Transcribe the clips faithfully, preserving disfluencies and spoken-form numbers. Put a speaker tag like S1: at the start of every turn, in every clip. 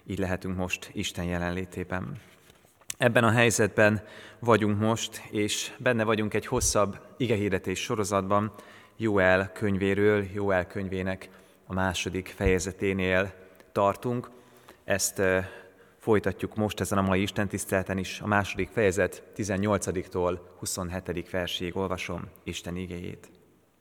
S1: így lehetünk most Isten jelenlétében. Ebben a helyzetben vagyunk most, és benne vagyunk egy hosszabb igehirdetés sorozatban, Jóel könyvéről, Jóel könyvének a második fejezeténél tartunk. Ezt folytatjuk most ezen a mai istentiszteleten is. A második fejezet tizennyolcadiktól huszonhetedik verséig olvasom Isten igéjét.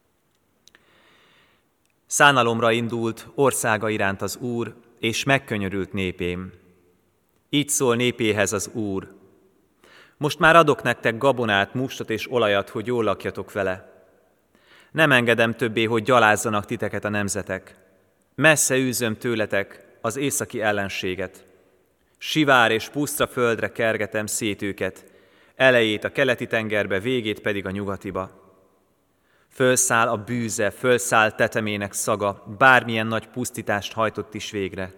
S1: Szánalomra indult országa iránt az Úr, és megkönyörült népém. Így szól népéhez az Úr. Most már adok nektek gabonát, mustot és olajat, hogy jól lakjatok vele. Nem engedem többé, hogy gyalázzanak titeket a nemzetek. Messze űzöm tőletek az északi ellenséget. Sivár és puszta földre kergetem szét őket, elejét a keleti tengerbe, végét pedig a nyugatiba. Fölszáll a bűze, fölszáll tetemének szaga, bármilyen nagy pusztítást hajtott is végre.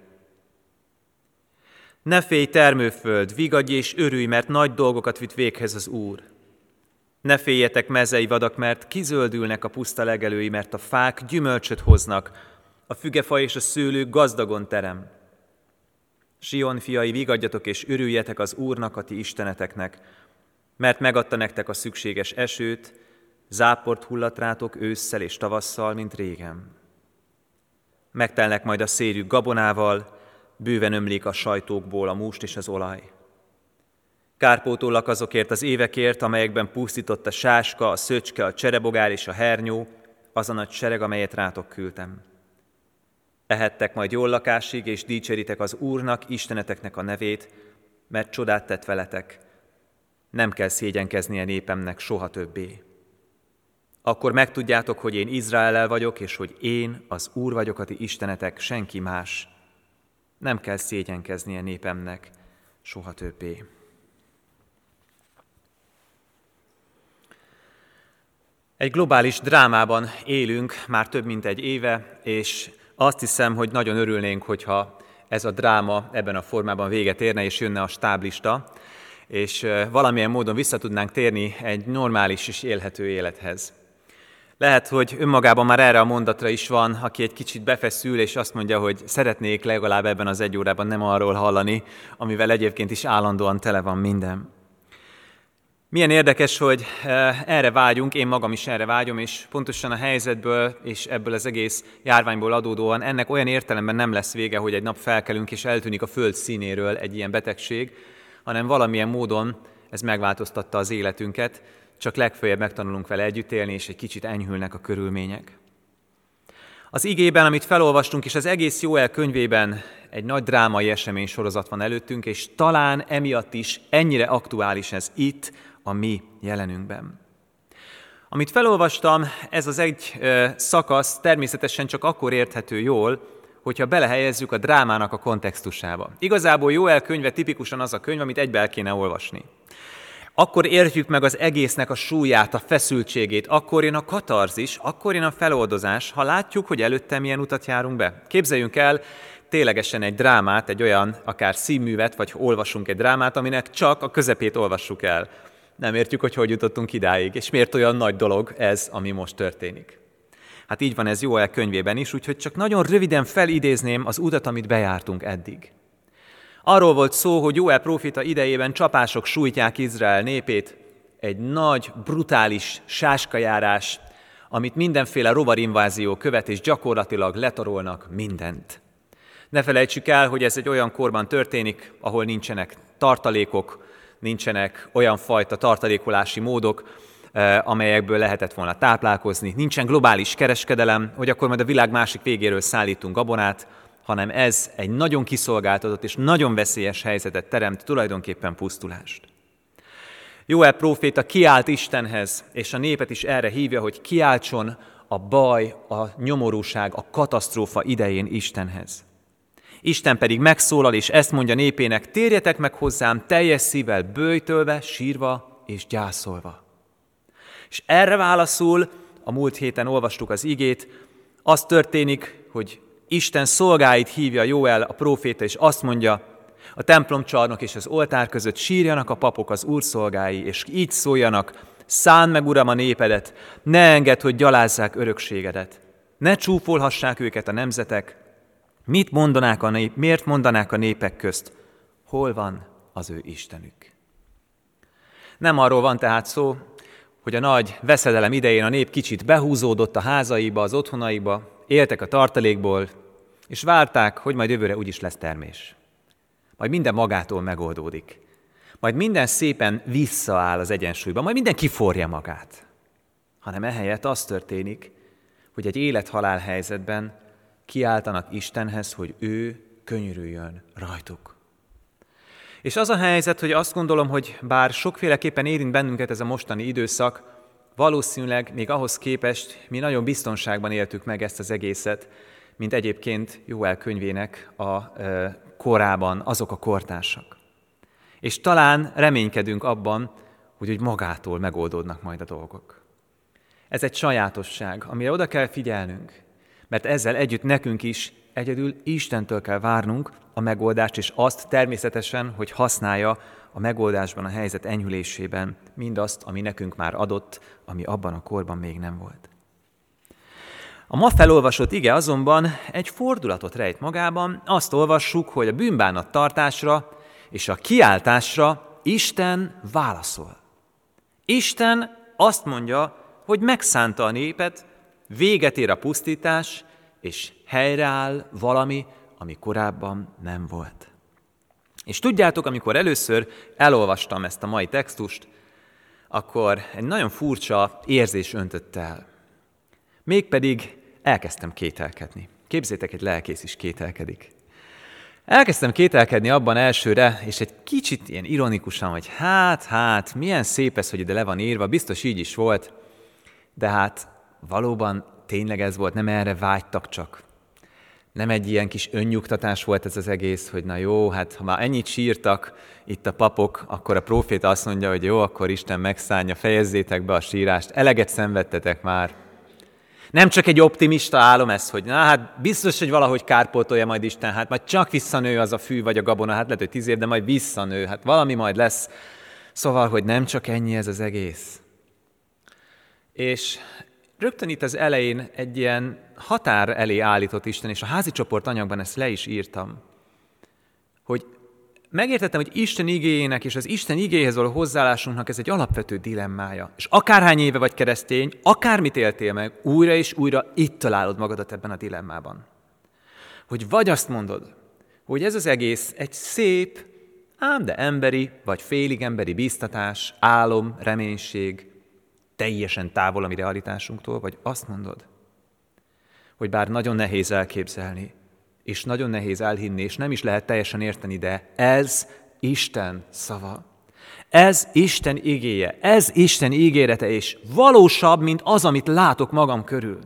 S1: Ne félj, termőföld, vigadj és örülj, mert nagy dolgokat vitt véghez az Úr. Ne féljetek, mezei vadak, mert kizöldülnek a puszta legelői, mert a fák gyümölcsöt hoznak, a fügefa és a szőlő gazdagon terem. Sion fiai, vigadjatok és örüljetek az Úrnak, a ti isteneteknek, mert megadta nektek a szükséges esőt, záport hullat rátok ősszel és tavasszal, mint régen. Megtelnek majd a szérjük gabonával, bőven ömlik a sajtókból a must és az olaj. Kárpótollak azokért az évekért, amelyekben pusztított a sáska, a szöcske, a cserebogár és a hernyó, az a nagy sereg, amelyet rátok küldtem. Ehettek majd jól lakásig, és dicséritek az Úrnak, Isteneteknek a nevét, mert csodát tett veletek. Nem kell szégyenkeznie népemnek soha többé. Akkor megtudjátok, hogy én Izraellel vagyok, és hogy én, az Úr vagyok a ti istenetek, senki más. Nem kell szégyenkeznie népemnek soha többé. Egy globális drámában élünk már több mint egy éve, és azt hiszem, hogy nagyon örülnénk, hogyha ez a dráma ebben a formában véget érne, és jönne a stáblista, és valamilyen módon vissza tudnánk térni egy normális és élhető élethez. Lehet, hogy önmagában már erre a mondatra is van, aki egy kicsit befeszül, és azt mondja, hogy szeretnék legalább ebben az egy órában nem arról hallani, amivel egyébként is állandóan tele van minden. Milyen érdekes, hogy erre vágyunk, én magam is erre vágyom, és pontosan a helyzetből és ebből az egész járványból adódóan ennek olyan értelemben nem lesz vége, hogy egy nap felkelünk és eltűnik a föld színéről egy ilyen betegség, hanem valamilyen módon ez megváltoztatta az életünket, csak legföljebb megtanulunk vele együtt élni, és egy kicsit enyhülnek a körülmények. Az igében, amit felolvastunk, és az egész Jóel könyvében egy nagy drámai esemény sorozat van előttünk, és talán emiatt is ennyire aktuális ez itt, a mi jelenünkben. Amit felolvastam, ez az egy ö, szakasz természetesen csak akkor érthető jól, hogyha belehelyezzük a drámának a kontextusába. Igazából Jóel könyve tipikusan az a könyv, amit egybe el kéne olvasni. Akkor értjük meg az egésznek a súlyát, a feszültségét, akkor jön a katarzis, akkor jön a feloldozás, ha látjuk, hogy előtte milyen utat járunk be. Képzeljünk el ténylegesen egy drámát, egy olyan akár színművet, vagy olvasunk egy drámát, aminek csak a közepét olvassuk el. Nem értjük, hogy hogy jutottunk idáig, és miért olyan nagy dolog ez, ami most történik. Hát így van ez Jóel könyvében is, úgyhogy csak nagyon röviden felidézném az utat, amit bejártunk eddig. Arról volt szó, hogy Jóel próféta idejében csapások sújtják Izrael népét, egy nagy, brutális sáskajárás, amit mindenféle rovarinvázió követ, és gyakorlatilag letarolnak mindent. Ne felejtsük el, hogy ez egy olyan korban történik, ahol nincsenek tartalékok, nincsenek olyan fajta tartalékolási módok, amelyekből lehetett volna táplálkozni, nincsen globális kereskedelem, hogy akkor majd a világ másik végéről szállítunk gabonát, hanem ez egy nagyon kiszolgáltatott és nagyon veszélyes helyzetet teremt, tulajdonképpen pusztulást. Jóel próféta kiált Istenhez, és a népet is erre hívja, hogy kiáltson a baj, a nyomorúság, a katasztrófa idején Istenhez. Isten pedig megszólal, és ezt mondja népének: térjetek meg hozzám teljes szívvel, böjtölve, sírva és gyászolva. És erre válaszul, a múlt héten olvastuk az igét, az történik, hogy Isten szolgáit hívja Jóel a próféta, és azt mondja, a templomcsarnok és az oltár között sírjanak a papok, az Úr szolgái, és így szóljanak: szánd meg, Uram, a népedet, ne engedd, hogy gyalázzák örökségedet. Ne csúfolhassák őket a nemzetek, Mit mondanák a nép, miért mondanák a népek közt, hol van az ő Istenük? Nem arról van tehát szó, hogy a nagy veszedelem idején a nép kicsit behúzódott a házaiba, az otthonaiba, éltek a tartalékból, és várták, hogy majd jövőre úgyis lesz termés. Majd minden magától megoldódik. Majd minden szépen visszaáll az egyensúlyba, majd minden kiforja magát. Hanem ehelyett az történik, hogy egy élet-halál helyzetben kiáltanak Istenhez, hogy ő könyörüljön rajtuk. És az a helyzet, hogy azt gondolom, hogy bár sokféleképpen érint bennünket ez a mostani időszak, valószínűleg még ahhoz képest mi nagyon biztonságban éltük meg ezt az egészet, mint egyébként Jóel könyvének a korában azok a kortársak. És talán reménykedünk abban, hogy úgy magától megoldódnak majd a dolgok. Ez egy sajátosság, amire oda kell figyelnünk, mert ezzel együtt nekünk is egyedül Istentől kell várnunk a megoldást, és azt természetesen, hogy használja a megoldásban, a helyzet enyhülésében mindazt, ami nekünk már adott, ami abban a korban még nem volt. A ma felolvasott ige azonban egy fordulatot rejt magában, azt olvassuk, hogy a bűnbánat tartásra és a kiáltásra Isten válaszol. Isten azt mondja, hogy megszánta a népet, véget ér a pusztítás, és helyreáll valami, ami korábban nem volt. És tudjátok, amikor először elolvastam ezt a mai textust, akkor egy nagyon furcsa érzés öntött el. Mégpedig elkezdtem kételkedni. Képzétek, egy lelkész is kételkedik. Elkezdtem kételkedni abban elsőre, és egy kicsit ilyen ironikusan, hogy hát, hát, milyen szép ez, hogy ide le van írva, biztos így is volt, de hát valóban tényleg ez volt, nem erre vágytak csak. Nem egy ilyen kis önnyugtatás volt ez az egész, hogy na jó, hát ha már ennyit sírtak itt a papok, akkor a próféta azt mondja, hogy jó, akkor Isten megszánja, fejezzétek be a sírást, eleget szenvedtetek már. Nem csak egy optimista álom ez, hogy na hát biztos, hogy valahogy kárpótolja majd Isten, hát majd csak visszanő az a fű vagy a gabona, hát lehet, hogy tíz év, de majd visszanő, hát valami majd lesz. Szóval, hogy nem csak ennyi ez az egész. És rögtön itt az elején egy ilyen határ elé állított Isten, és a házi csoport anyagban ezt le is írtam, hogy megértettem, hogy Isten igéjének és az Isten igéhez való hozzáállásunknak ez egy alapvető dilemmája. És akárhány éve vagy keresztény, akármit éltél meg, újra és újra itt találod magadat ebben a dilemmában. Hogy vagy azt mondod, hogy ez az egész egy szép, ám de emberi, vagy félig emberi bíztatás, álom, reménység, teljesen távol a mi realitásunktól, vagy azt mondod, hogy bár nagyon nehéz elképzelni, és nagyon nehéz elhinni, és nem is lehet teljesen érteni, de ez Isten szava. Ez Isten igéje, ez Isten ígérete, és valósabb, mint az, amit látok magam körül.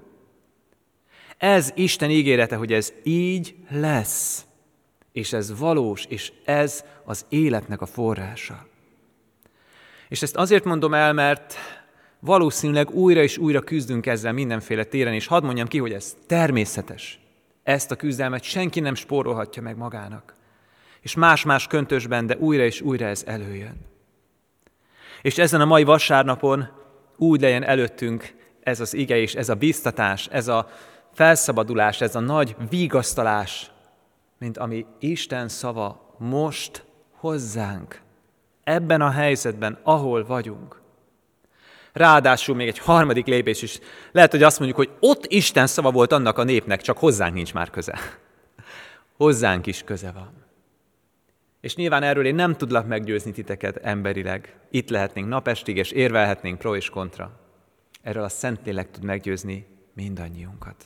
S1: Ez Isten ígérete, hogy ez így lesz, és ez valós, és ez az életnek a forrása. És ezt azért mondom el, mert valószínűleg újra és újra küzdünk ezzel mindenféle téren, és hadd mondjam ki, hogy ez természetes. Ezt a küzdelmet senki nem spórolhatja meg magának. És más-más köntösben, de újra és újra ez előjön. És ezen a mai vasárnapon úgy legyen előttünk ez az ige és ez a bíztatás, ez a felszabadulás, ez a nagy vigasztalás, mint ami Isten szava most hozzánk, ebben a helyzetben, ahol vagyunk. Ráadásul még egy harmadik lépés is. Lehet, hogy azt mondjuk, hogy ott Isten szava volt annak a népnek, csak hozzánk nincs már köze. Hozzánk is köze van. És nyilván erről én nem tudlak meggyőzni titeket emberileg. Itt lehetnénk napestig, és érvelhetnénk pro és kontra. Erről a Szentlélek tud meggyőzni mindannyiunkat.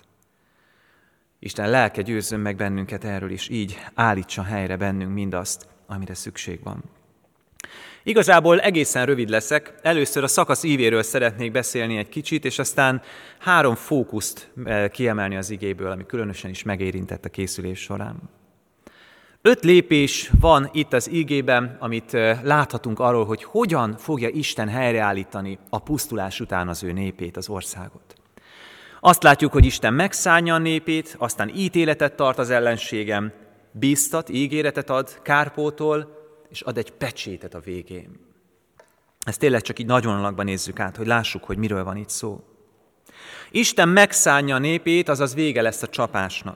S1: Isten lelke győzzön meg bennünket erről is, így állítsa helyre bennünk mindazt, amire szükség van. Igazából egészen rövid leszek. Először a szakasz ívéről szeretnék beszélni egy kicsit, és aztán három fókuszt kiemelni az igéből, ami különösen is megérintett a készülés során. Öt lépés van itt az igében, amit láthatunk arról, hogy hogyan fogja Isten helyreállítani a pusztulás után az ő népét, az országot. Azt látjuk, hogy Isten megszánja a népét, aztán ítéletet tart az ellenségem, bíztat, ígéretet ad, kárpótol, és ad egy pecsétet a végén. Ezt tényleg csak így nagy vonalakban nézzük át, hogy lássuk, hogy miről van itt szó. Isten megszánja a népét, azaz vége lesz a csapásnak.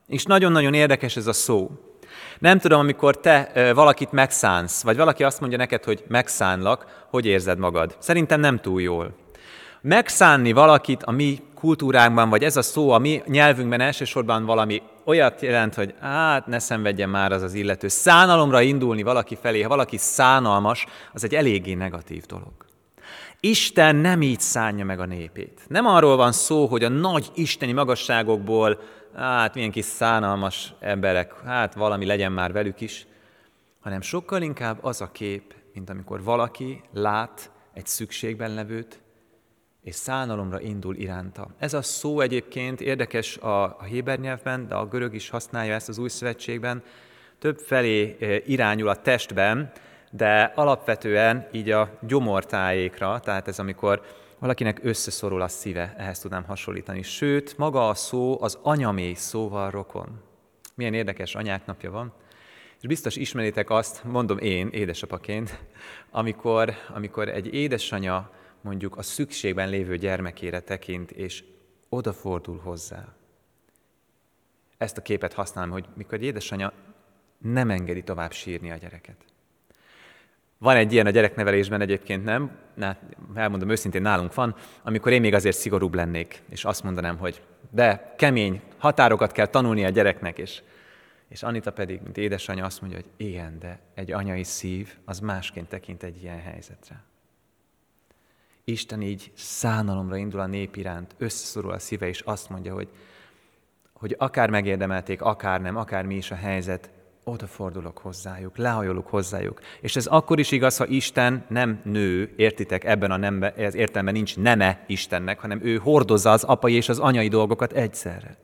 S1: És nagyon-nagyon érdekes ez a szó. Nem tudom, amikor te valakit megszánsz, vagy valaki azt mondja neked, hogy megszánlak, hogy érzed magad? Szerintem nem túl jól. Megszánni valakit a mi kultúránkban, vagy ez a szó a mi nyelvünkben elsősorban valami olyat jelent, hogy hát ne szenvedjen már az az illető. Szánalomra indulni valaki felé, ha valaki szánalmas, az egy eléggé negatív dolog. Isten nem így szánja meg a népét. Nem arról van szó, hogy a nagy isteni magasságokból, hát milyen kis szánalmas emberek, hát valami legyen már velük is, hanem sokkal inkább az a kép, mint amikor valaki lát egy szükségben levőt, és szánalomra indul iránta. Ez a szó egyébként érdekes a, a héber nyelvben, de a görög is használja ezt az új szövetségben, több felé irányul a testben, de alapvetően így a gyomortájékra, tehát ez amikor valakinek összeszorul a szíve, ehhez tudnám hasonlítani. Sőt, maga a szó az anyamély szóval rokon. Milyen érdekes anyák napja van. És biztos ismeritek azt, mondom én, édesapaként, amikor, amikor egy édesanya mondjuk a szükségben lévő gyermekére tekint, és odafordul hozzá. Ezt a képet használom, hogy mikor egy édesanya nem engedi tovább sírni a gyereket. Van egy ilyen a gyereknevelésben egyébként, nem? Na, elmondom őszintén, nálunk van, amikor én még azért szigorúbb lennék, és azt mondanám, hogy de kemény, határokat kell tanulni a gyereknek, és, és Anita pedig, mint édesanyja azt mondja, hogy igen, de egy anyai szív az másként tekint egy ilyen helyzetre. Isten így szánalomra indul a nép iránt, összeszorul a szíve, és azt mondja, hogy, hogy akár megérdemelték, akár nem, akár mi is a helyzet, odafordulok hozzájuk, lehajolok hozzájuk. És ez akkor is igaz, ha Isten nem nő, értitek, ebben a nembe, ez értelemben nincs neme Istennek, hanem ő hordozza az apai és az anyai dolgokat egyszerre.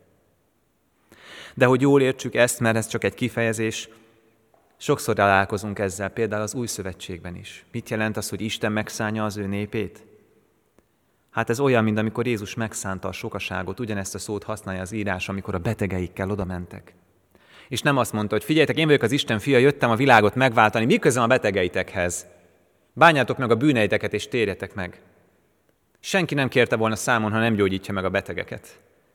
S1: De hogy jól értsük ezt, mert ez csak egy kifejezés, sokszor találkozunk ezzel, például az Új Szövetségben is. Mit jelent az, hogy Isten megszánja az ő népét? Hát ez olyan, mint amikor Jézus megszánta a sokaságot, ugyanezt a szót használja az írás, amikor a betegeikkel oda mentek. És nem azt mondta, hogy figyeljetek, én vagyok az Isten fia, jöttem a világot megváltani, mi közöm a betegeitekhez? Bánjátok meg a bűneiteket, és térjetek meg. Senki nem kérte volna számon, ha nem gyógyítja meg a betegeket.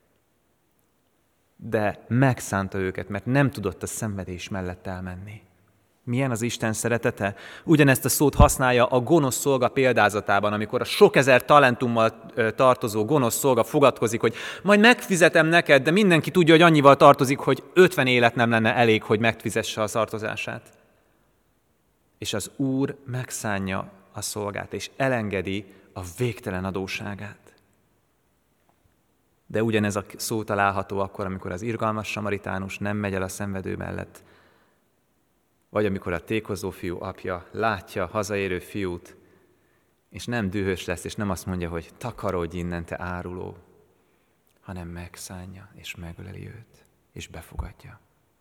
S1: De megszánta őket, mert nem tudott a szenvedés mellett elmenni. Milyen az Isten szeretete? Ugyanezt a szót használja a gonosz szolga példázatában, amikor a sok ezer talentummal tartozó gonosz szolga fogadkozik, hogy majd megfizetem neked, de mindenki tudja, hogy annyival tartozik, hogy ötven élet nem lenne elég, hogy megfizesse a tartozását. És az Úr megszánja a szolgát, és elengedi a végtelen adósságát. De ugyanez a szó található akkor, amikor az irgalmas samaritánus nem megy el a szenvedő mellett, vagy amikor a tékozó fiú apja látja a hazaérő fiút, és nem dühös lesz, és nem azt mondja, hogy takarodj innen, te áruló, hanem megszánja, és megöleli őt, és befogadja.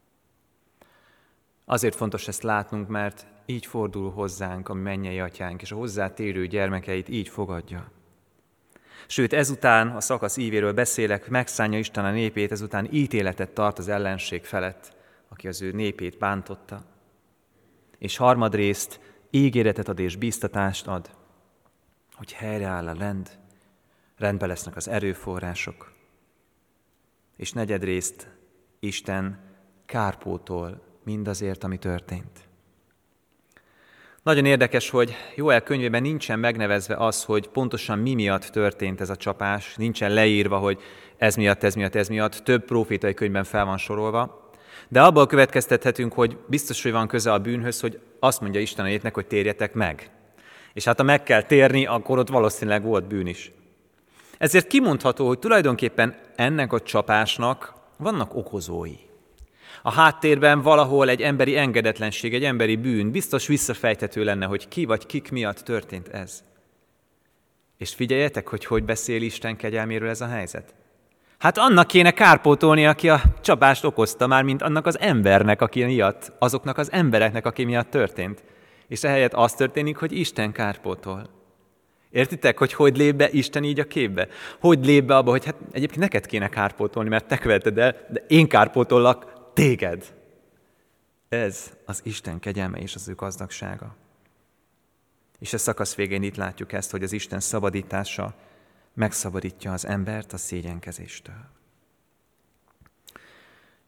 S1: Azért fontos ezt látnunk, mert így fordul hozzánk a mennyei atyánk, és a hozzátérő gyermekeit így fogadja. Sőt, ezután a szakasz ívéről beszélek, megszánja Isten a népét, ezután ítéletet tart az ellenség felett, aki az ő népét bántotta. És harmadrészt ígéretet ad és bíztatást ad, hogy helyreáll a rend, rendben lesznek az erőforrások. És negyedrészt Isten kárpótol mindazért, ami történt. Nagyon érdekes, hogy Jóel könyvében nincsen megnevezve az, hogy pontosan mi miatt történt ez a csapás, nincsen leírva, hogy ez miatt, ez miatt, ez miatt, több prófétai könyvben fel van sorolva, de abból következtethetünk, hogy biztos, hogy van köze a bűnhöz, hogy azt mondja Isten a népnek, hogy térjetek meg. És hát ha meg kell térni, akkor ott valószínűleg volt bűn is. Ezért kimondható, hogy tulajdonképpen ennek a csapásnak vannak okozói. A háttérben valahol egy emberi engedetlenség, egy emberi bűn, biztos visszafejthető lenne, hogy ki vagy kik miatt történt ez. És figyeljetek, hogy hogy beszél Isten kegyelméről ez a helyzet. Hát annak kéne kárpótolni, aki a csapást okozta már, mint annak az embernek, aki miatt, azoknak az embereknek, aki miatt történt. És ehelyett az történik, hogy Isten kárpótol. Értitek, hogy hogy lép be Isten így a képbe? Hogy lép be abba, hogy hát egyébként neked kéne kárpótolni, mert te követed el, de én kárpótollak téged. Ez az Isten kegyelme és az ő gazdagsága. És a szakasz végén itt látjuk ezt, hogy az Isten szabadítása megszabadítja az embert a szégyenkezéstől.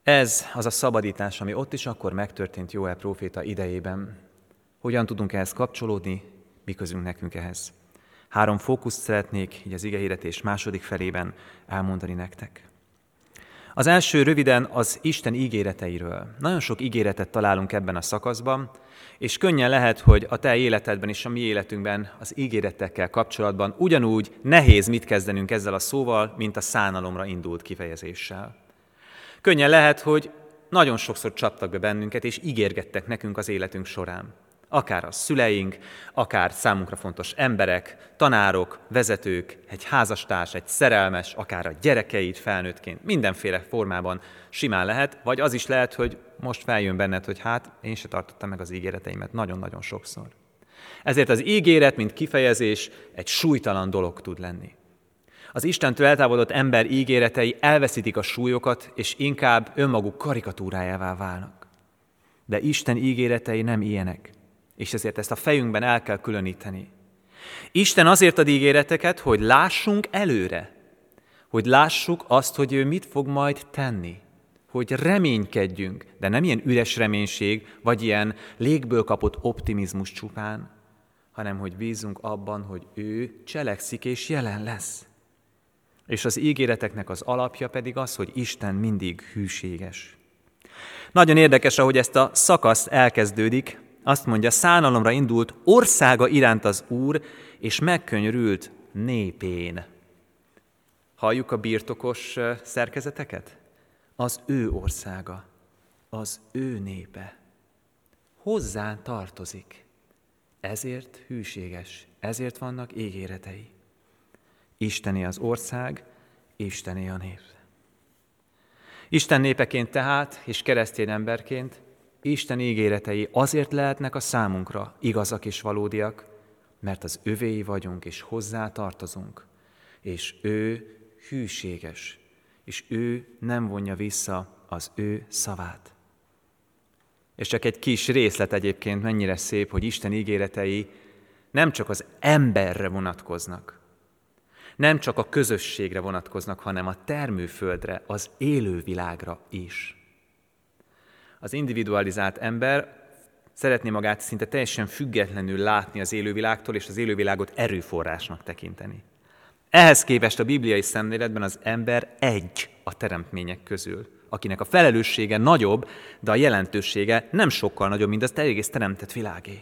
S1: Ez az a szabadítás, ami ott is akkor megtörtént Jóel próféta idejében. Hogyan tudunk ehhez kapcsolódni? Mi közünk nekünk ehhez? Három fókuszt szeretnék így az igehirdetés második felében elmondani nektek. Az első röviden az Isten ígéreteiről. Nagyon sok ígéretet találunk ebben a szakaszban, és könnyen lehet, hogy a te életedben és a mi életünkben az ígéretekkel kapcsolatban ugyanúgy nehéz mit kezdenünk ezzel a szóval, mint a szánalomra indult kifejezéssel. Könnyen lehet, hogy nagyon sokszor csaptak be bennünket, és ígérgettek nekünk az életünk során. Akár a szüleink, akár számunkra fontos emberek, tanárok, vezetők, egy házastárs, egy szerelmes, akár a gyerekeid felnőttként, mindenféle formában simán lehet, vagy az is lehet, hogy most feljön benned, hogy hát én se tartottam meg az ígéreteimet nagyon-nagyon sokszor. Ezért az ígéret, mint kifejezés, egy súlytalan dolog tud lenni. Az Istentől eltávolodott ember ígéretei elveszítik a súlyokat, és inkább önmaguk karikatúrájává válnak. De Isten ígéretei nem ilyenek, és ezért ezt a fejünkben el kell különíteni. Isten azért ad ígéreteket, hogy lássunk előre, hogy lássuk azt, hogy ő mit fog majd tenni, hogy reménykedjünk, de nem ilyen üres reménység, vagy ilyen légből kapott optimizmus csupán, hanem hogy bízunk abban, hogy ő cselekszik és jelen lesz. És az ígéreteknek az alapja pedig az, hogy Isten mindig hűséges. Nagyon érdekes, ahogy ezt a szakaszt elkezdődik, azt mondja, szánalomra indult országa iránt az Úr, és megkönyörült népén. Halljuk a birtokos szerkezeteket? Az ő országa, az ő népe. Hozzá tartozik. Ezért hűséges, ezért vannak ígéretei. Istené az ország, Istené a nép. Isten népeként tehát, és keresztény emberként, Isten ígéretei azért lehetnek a számunkra igazak és valódiak, mert az övéi vagyunk, és hozzá tartozunk, és ő hűséges, és ő nem vonja vissza az ő szavát. És csak egy kis részlet egyébként mennyire szép, hogy Isten ígéretei nem csak az emberre vonatkoznak, nem csak a közösségre vonatkoznak, hanem a termőföldre, az élővilágra is. Az individualizált ember szeretné magát szinte teljesen függetlenül látni az élővilágtól, és az élővilágot erőforrásnak tekinteni. Ehhez képest a bibliai szemléletben az ember egy a teremtmények közül, akinek a felelőssége nagyobb, de a jelentősége nem sokkal nagyobb, mint az egész teremtett világé.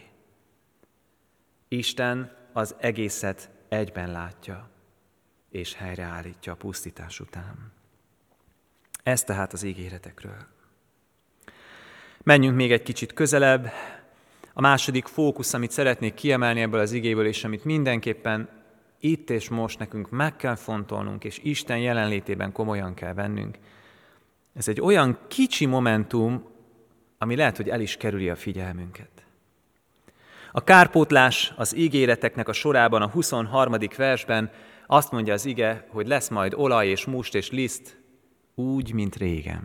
S1: Isten az egészet egyben látja, és helyreállítja a pusztítás után. Ez tehát az ígéretekről. Menjünk még egy kicsit közelebb. A második fókusz, amit szeretnék kiemelni ebből az igéből, és amit mindenképpen itt és most nekünk meg kell fontolnunk, és Isten jelenlétében komolyan kell vennünk. Ez egy olyan kicsi momentum, ami lehet, hogy el is kerüli a figyelmünket. A kárpótlás az ígéreteknek a sorában, a huszonharmadik versben azt mondja az ige, hogy lesz majd olaj és must és liszt, úgy, mint régen.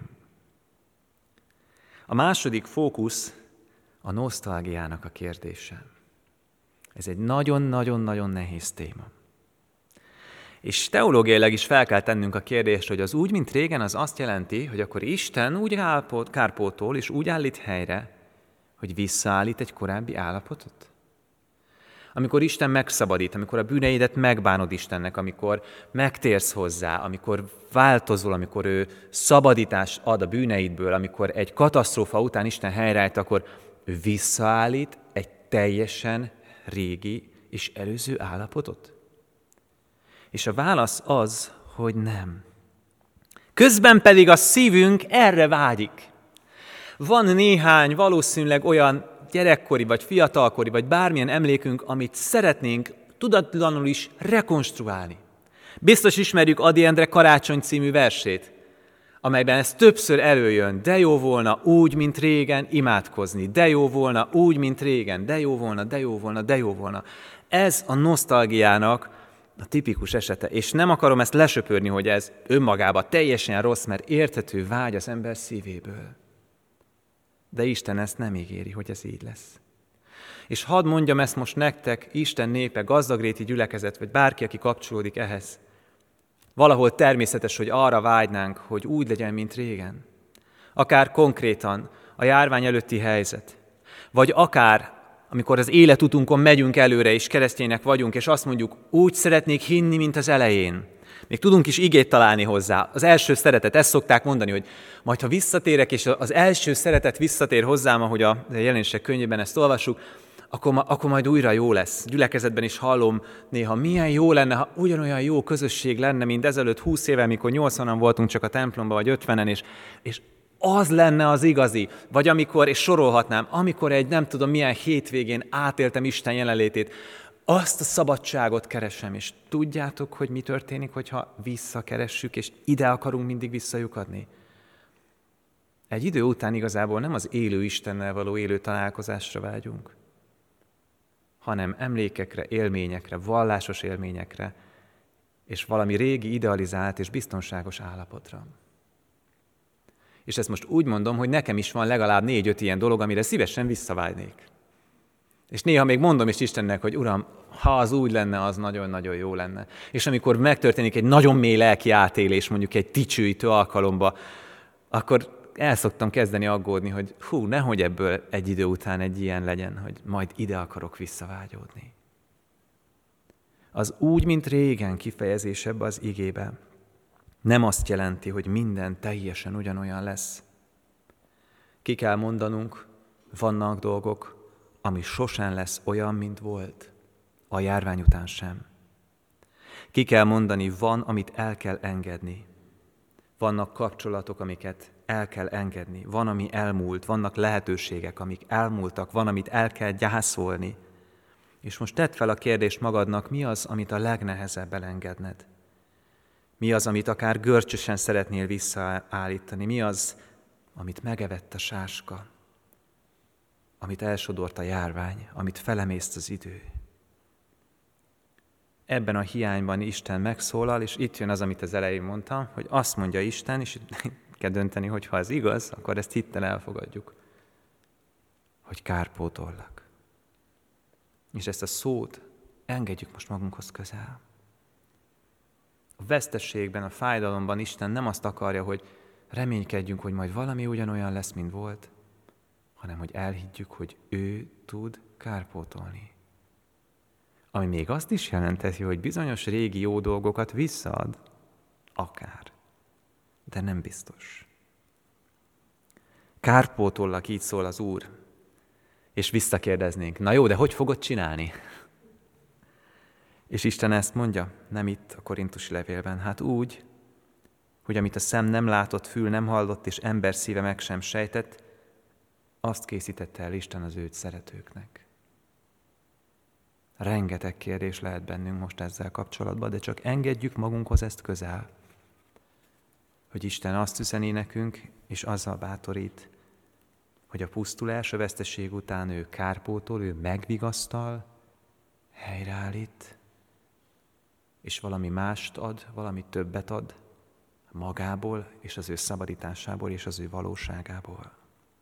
S1: A második fókusz a nosztalgiának a kérdése. Ez egy nagyon-nagyon-nagyon nehéz téma. És teológiailag is fel kell tennünk a kérdést, hogy az úgy, mint régen, az azt jelenti, hogy akkor Isten úgy állapot, kárpótol és úgy állít helyre, hogy visszaállít egy korábbi állapotot? Amikor Isten megszabadít, amikor a bűneidet megbánod Istennek, amikor megtérsz hozzá, amikor változol, amikor ő szabadítást ad a bűneidből, amikor egy katasztrófa után Isten helyreállt, akkor ő visszaállít egy teljesen régi és előző állapotot? És a válasz az, hogy nem. Közben pedig a szívünk erre vágyik. Van néhány valószínűleg olyan gyerekkori, vagy fiatalkori, vagy bármilyen emlékünk, amit szeretnénk tudatlanul is rekonstruálni. Biztos ismerjük Ady Endre Karácsony című versét, amelyben ez többször előjön. De jó volna úgy, mint régen imádkozni. De jó volna úgy, mint régen. De jó volna, de jó volna, de jó volna. Ez a nosztalgiának a tipikus esete. És nem akarom ezt lesöpörni, hogy ez önmagában teljesen rossz, mert érthető vágy az ember szívéből. De Isten ezt nem ígéri, hogy ez így lesz. És hadd mondjam ezt most nektek, Isten népe, gazdagréti gyülekezet, vagy bárki, aki kapcsolódik ehhez. Valahol természetes, hogy arra vágynánk, hogy úgy legyen, mint régen. akár konkrétan a járvány előtti helyzet, vagy akár amikor az életutunkon megyünk előre, és keresztények vagyunk, és azt mondjuk, úgy szeretnék hinni, mint az elején. Még tudunk is igét találni hozzá. Az első szeretet, ezt szokták mondani, hogy majd ha visszatérek, és az első szeretet visszatér hozzám, ahogy a Jelenések könyvében ezt olvassuk, akkor, akkor majd újra jó lesz. Gyülekezetben is hallom néha, milyen jó lenne, ha ugyanolyan jó közösség lenne, mint ezelőtt húsz éve, mikor nyolcvanan voltunk csak a templomban, vagy ötvenen, és, és az lenne az igazi. Vagy amikor, és sorolhatnám, amikor egy nem tudom milyen hétvégén átéltem Isten jelenlétét, azt a szabadságot keresem, és tudjátok, hogy mi történik, hogyha visszakeressük, és ide akarunk mindig visszajukadni? Egy idő után igazából nem az élő Istennel való élő találkozásra vágyunk, hanem emlékekre, élményekre, vallásos élményekre, és valami régi, idealizált és biztonságos állapotra. És ezt most úgy mondom, hogy nekem is van legalább négy-öt ilyen dolog, amire szívesen visszavágynék. És néha még mondom is Istennek, hogy Uram, ha az úgy lenne, az nagyon-nagyon jó lenne. És amikor megtörténik egy nagyon mély lelki átélés, mondjuk egy dicsőítő alkalomba, akkor el szoktam kezdeni aggódni, hogy hú, nehogy ebből egy idő után egy ilyen legyen, hogy majd ide akarok visszavágyódni. Az úgy, mint régen kifejezés ebbe az igébe, nem azt jelenti, hogy minden teljesen ugyanolyan lesz. Ki kell mondanunk, vannak dolgok, ami sosem lesz olyan, mint volt, a járvány után sem. Ki kell mondani, van, amit el kell engedni. Vannak kapcsolatok, amiket el kell engedni. Van, ami elmúlt, vannak lehetőségek, amik elmúltak, van, amit el kell gyászolni. És most tedd fel a kérdést magadnak, mi az, amit a legnehezebb elengedned? Mi az, amit akár görcsösen szeretnél visszaállítani? Mi az, amit megevett a sáska? Amit elsodort a járvány, amit felemészt az idő? Ebben a hiányban Isten megszólal, és itt jön az, amit az elején mondtam, hogy azt mondja Isten, és kell dönteni, hogy ha ez igaz, akkor ezt hittel elfogadjuk, hogy kárpótollak. És ezt a szót engedjük most magunkhoz közel. A vesztességben, a fájdalomban Isten nem azt akarja, hogy reménykedjünk, hogy majd valami ugyanolyan lesz, mint volt, hanem hogy elhiggyük, hogy ő tud kárpótolni. Ami még azt is jelenteti, hogy bizonyos régi jó dolgokat visszaad, akár, de nem biztos. Kárpótollak, így szól az Úr, és visszakérdeznénk, na jó, de hogy fogod csinálni? És Isten ezt mondja, nem itt a korintusi levélben, hát úgy, hogy amit a szem nem látott, fül nem hallott, és ember szíve meg sem sejtett, azt készítette el Isten az őt szeretőknek. Rengeteg kérdés lehet bennünk most ezzel kapcsolatban, de csak engedjük magunkhoz ezt közel, hogy Isten azt üzeni nekünk, és azzal bátorít, hogy a pusztulás, a veszteség után ő kárpótol, ő megvigasztal, helyreállít, és valami mást ad, valami többet ad magából, és az ő szabadításából, és az ő valóságából.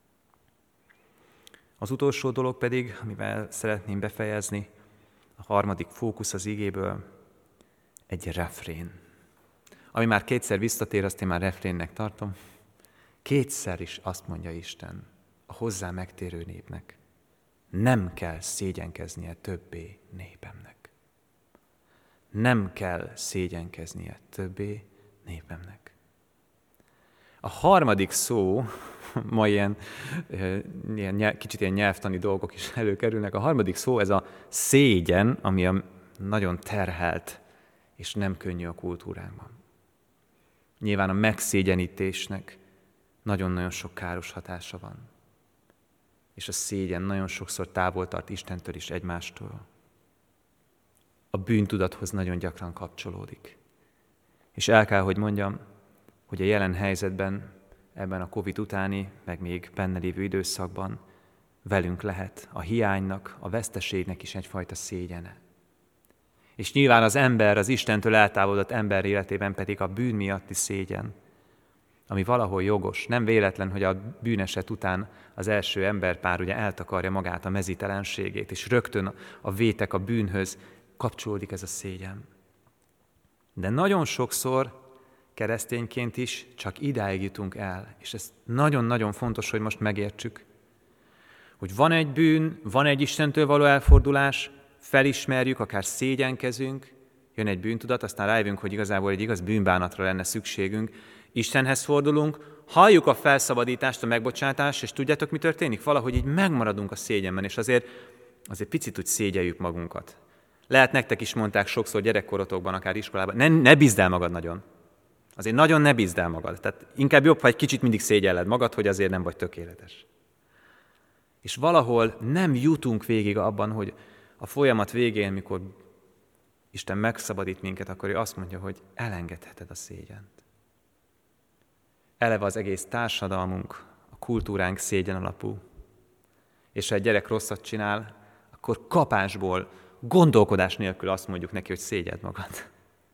S1: Az utolsó dolog pedig, amivel szeretném befejezni, a harmadik fókusz az igéből, egy refrén. Ami már kétszer visszatér, azt én már refrénnek tartom. Kétszer is azt mondja Isten a hozzá megtérő népnek, nem kell szégyenkeznie többé népemnek. Nem kell szégyenkeznie többé népemnek. A harmadik szó, ma ilyen, ilyen kicsit ilyen nyelvtani dolgok is előkerülnek, a harmadik szó ez a szégyen, ami a nagyon terhelt és nem könnyű a kultúránkban. Nyilván a megszégyenítésnek nagyon-nagyon sok káros hatása van. És a szégyen nagyon sokszor távol tart Istentől és egymástól. A bűntudathoz nagyon gyakran kapcsolódik. És el kell, hogy mondjam, hogy a jelen helyzetben, ebben a Covid utáni, meg még benne lévő időszakban velünk lehet a hiánynak, a veszteségnek is egyfajta szégyene. És nyilván az ember, az Istentől eltávolodott ember életében pedig a bűn miatti szégyen, ami valahol jogos. Nem véletlen, hogy a bűneset után az első emberpár ugye eltakarja magát a mezítelenségét, és rögtön a vétek a bűnhöz kapcsolódik ez a szégyen. De nagyon sokszor keresztényként is csak idáig jutunk el. És ez nagyon-nagyon fontos, hogy most megértsük, hogy van egy bűn, van egy Istentől való elfordulás, felismerjük, akár szégyenkezünk, jön egy bűntudat, aztán rájövünk, hogy igazából egy igaz bűnbánatra lenne szükségünk. Istenhez fordulunk, halljuk a felszabadítást, a megbocsátást, és tudjátok, mi történik? Valahogy így megmaradunk a szégyenben, és azért, azért picit úgy szégyeljük magunkat. Lehet nektek is mondták sokszor gyerekkorotokban, akár iskolában, ne, ne bízd el magad nagyon. Azért nagyon ne bízd el magad. Tehát inkább jobb, ha egy kicsit mindig szégyelled magad, hogy azért nem vagy tökéletes. És valahol nem jutunk végig abban, hogy a folyamat végén, mikor Isten megszabadít minket, akkor ő azt mondja, hogy elengedheted a szégyent. Eleve az egész társadalmunk, a kultúránk szégyen alapú. És ha egy gyerek rosszat csinál, akkor kapásból, gondolkodás nélkül azt mondjuk neki, hogy szégyeld magad.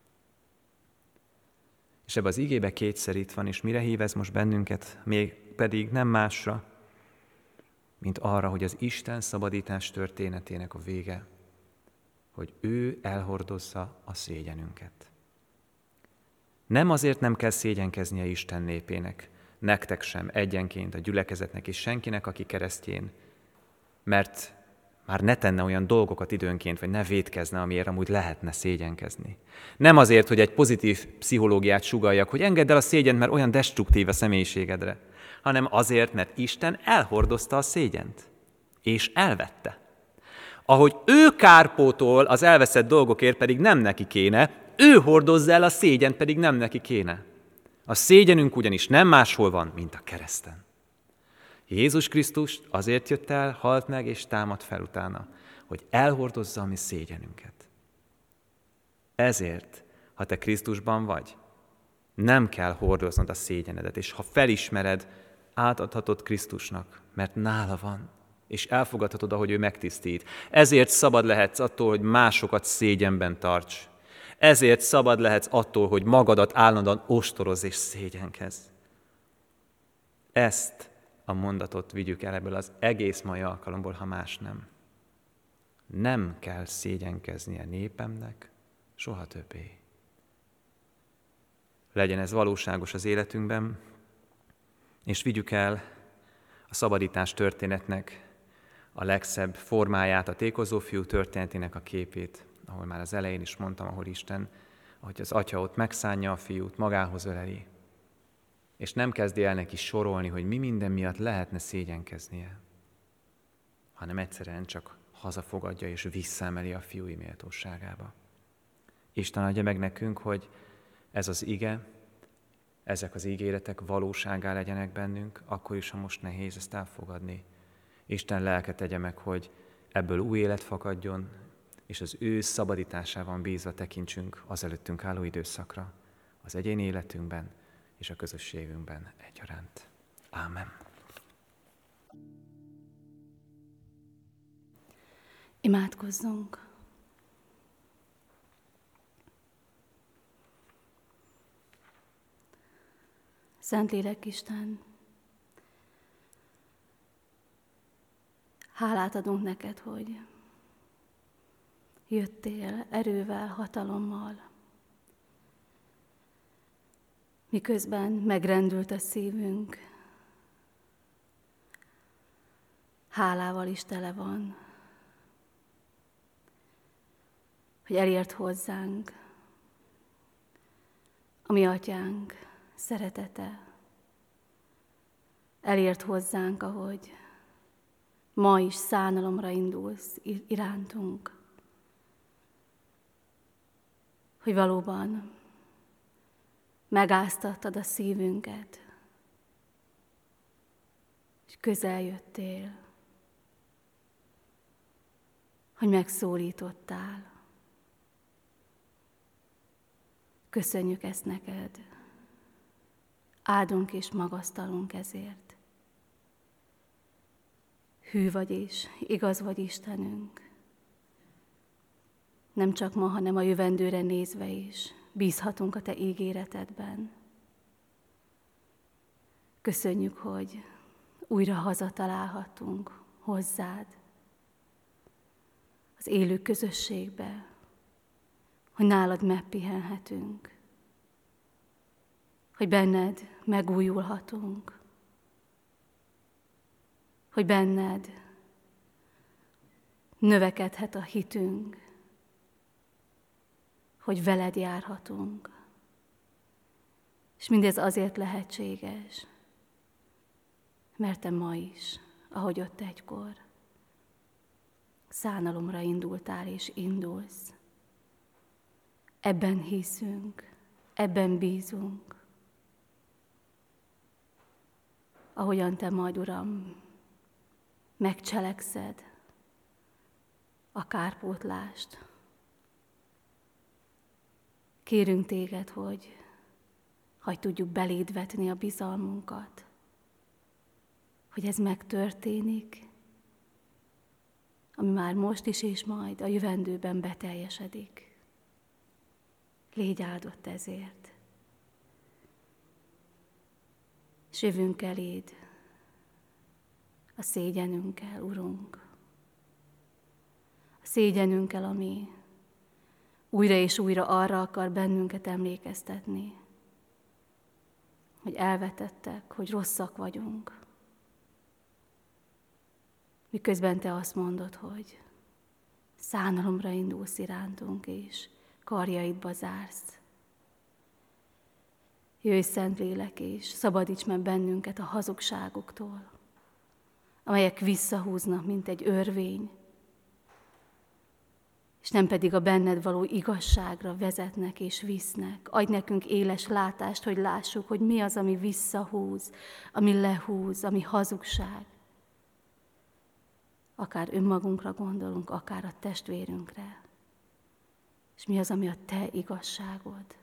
S1: És ebbe az igébe kétszer itt van, és mire hív ez most bennünket, még pedig nem másra, mint arra, hogy az Isten szabadítás történetének a vége, hogy ő elhordozza a szégyenünket. Nem azért nem kell szégyenkeznie Isten népének, nektek sem, egyenként, a gyülekezetnek és senkinek, aki keresztjén, mert már ne tenne olyan dolgokat időnként, vagy ne vétkezne, amiért amúgy lehetne szégyenkezni. Nem azért, hogy egy pozitív pszichológiát sugaljak, hogy engedd el a szégyent, mert olyan destruktív a személyiségedre, hanem azért, mert Isten elhordozta a szégyent, és elvette. Ahogy ő kárpótol az elveszett dolgokért, pedig nem neki kéne, ő hordozza el a szégyent, pedig nem neki kéne. A szégyenünk ugyanis nem máshol van, mint a kereszten. Jézus Krisztus azért jött el, halt meg és támadt fel utána, hogy elhordozza a mi szégyenünket. Ezért, ha te Krisztusban vagy, nem kell hordoznod a szégyenedet, és ha felismered, átadhatod Krisztusnak, mert nála van, és elfogadhatod, ahogy ő megtisztít. Ezért szabad lehetsz attól, hogy másokat szégyenben tarts. Ezért szabad lehetsz attól, hogy magadat állandóan ostorozz és szégyenkezz. Ezt a mondatot vigyük el ebből az egész mai alkalomból, ha más nem. Nem kell szégyenkeznie népemnek soha többé. Legyen ez valóságos az életünkben, és vigyük el a szabadítás történetnek a legszebb formáját, a tékozó fiú történetének a képét, ahol már az elején is mondtam, ahol Isten, ahogy az atya ott megszánja a fiút, magához öleli, és nem kezdi el neki sorolni, hogy mi minden miatt lehetne szégyenkeznie, hanem egyszerűen csak hazafogadja és visszaemeli a fiúi méltóságába. Isten adja meg nekünk, hogy ez az ige, ezek az ígéretek valóságá legyenek bennünk, akkor is, ha most nehéz ezt elfogadni. Isten lelke tegye meg, hogy ebből új élet fakadjon, és az ő szabadításában bízva tekintsünk az előttünk álló időszakra, az egyéni életünkben és a közösségünkben egyaránt. Ámen.
S2: Imádkozzunk! Szentlélek Isten, hálát adunk neked, hogy jöttél erővel, hatalommal, miközben megrendült a szívünk, hálával is tele van, hogy elért hozzánk a mi atyánk szeretete. Elért hozzánk, ahogy ma is szánalomra indulsz irántunk. Hogy valóban megáztattad a szívünket, és közel jöttél, hogy megszólítottál. Köszönjük ezt neked, áldunk és magasztalunk ezért. Hű vagy és igaz vagy Istenünk. Nem csak ma, hanem a jövendőre nézve is bízhatunk a te ígéretedben. Köszönjük, hogy újra hazatalálhatunk hozzád, az élő közösségbe, hogy nálad megpihenhetünk. hogy benned megújulhatunk, hogy benned növekedhet a hitünk, hogy veled járhatunk. És mindez azért lehetséges, mert te ma is, ahogy ott egykor, szánalomra indultál és indulsz. Ebben hiszünk, ebben bízunk. Ahogyan te majd, Uram, megcselekszed a kárpótlást. Kérünk téged, hogy hagy tudjuk beléd vetni a bizalmunkat, hogy ez megtörténik, ami már most is és majd a jövendőben beteljesedik. Légy áldott ezért. És jövünk eléd a szégyenünkkel, Urunk. A szégyenünkkel, ami újra és újra arra akar bennünket emlékeztetni, hogy elvetettek, hogy rosszak vagyunk. Miközben te azt mondod, hogy szánalomra indulsz irántunk, és karjaidba zársz. Jöjj, Szentlélek, és szabadíts meg bennünket a hazugságoktól, amelyek visszahúznak, mint egy örvény, és nem pedig a benned való igazságra vezetnek és visznek. Adj nekünk éles látást, hogy lássuk, hogy mi az, ami visszahúz, ami lehúz, ami hazugság. Akár önmagunkra gondolunk, akár a testvérünkre. És mi az, ami a te igazságod.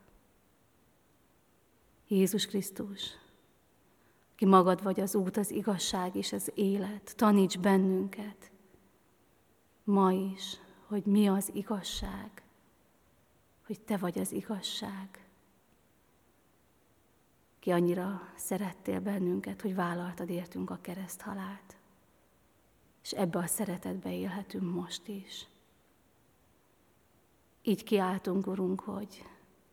S2: Jézus Krisztus, ki magad vagy az út, az igazság és az élet, taníts bennünket ma is, hogy mi az igazság, hogy te vagy az igazság. Ki annyira szerettél bennünket, hogy vállaltad értünk a kereszthalált, és ebbe a szeretetbe élhetünk most is. Így kiáltunk, Urunk, hogy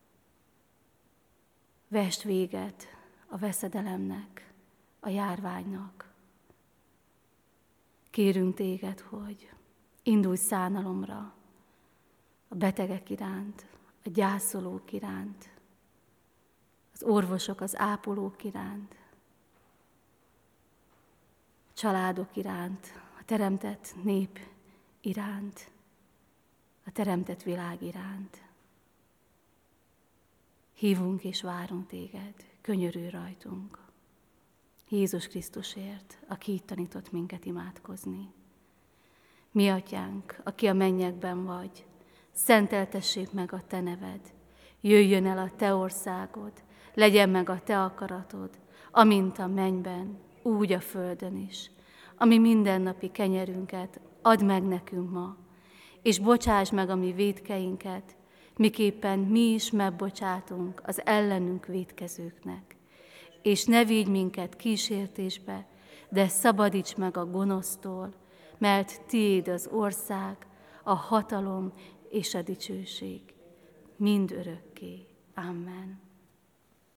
S2: vesd véget a veszedelemnek, a járványnak. Kérünk téged, hogy indulj szánalomra a betegek iránt, a gyászolók iránt, az orvosok, az ápolók iránt, a családok iránt, a teremtett nép iránt, a teremtett világ iránt. Hívunk és várunk téged, könyörülj rajtunk. Jézus Krisztusért, aki így tanított minket imádkozni. Mi atyánk, aki a mennyekben vagy, szenteltessék meg a te neved, jöjjön el a te országod, legyen meg a te akaratod, amint a mennyben, úgy a földön is. Ami mindennapi kenyerünket add meg nekünk ma, és bocsáss meg a mi vétkeinket, miképpen mi is megbocsátunk az ellenünk vétkezőknek. És ne vigy minket kísértésbe, de szabadíts meg a gonosztól, mert tiéd az ország, a hatalom és a dicsőség, mind örökké. Amen.